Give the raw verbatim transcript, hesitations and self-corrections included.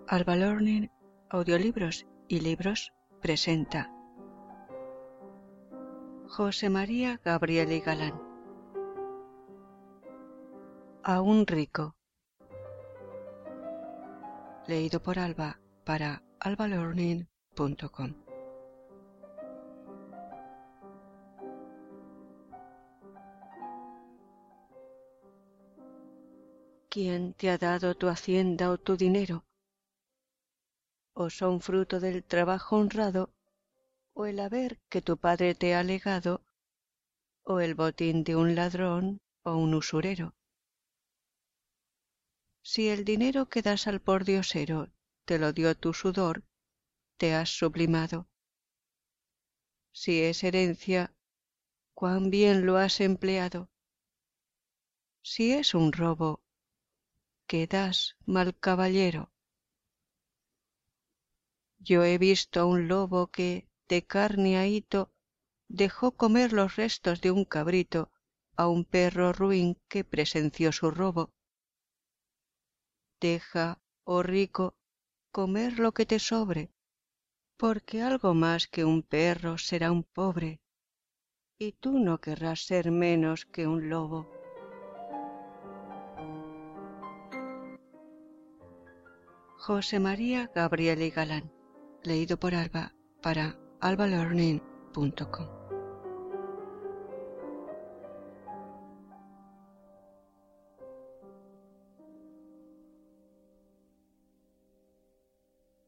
Alba Learning, Audiolibros y Libros presenta José María Gabrieli Galán. A un rico. Leído por Alba para alba learning punto com. ¿Quién te ha dado tu hacienda o tu dinero? ¿O son fruto del trabajo honrado, o el haber que tu padre te ha legado, o el botín de un ladrón o un usurero? Si el dinero que das al pordiosero te lo dio tu sudor, te has sublimado. Si es herencia, cuán bien lo has empleado. Si es un robo, ¿qué das, mal caballero? Yo he visto a un lobo que, de carne ahito, dejó comer los restos de un cabrito a un perro ruin que presenció su robo. Deja, oh rico, comer lo que te sobre, porque algo más que un perro será un pobre, y tú no querrás ser menos que un lobo. José María Gabrieli Galán, leído por Alba para alba learning punto com.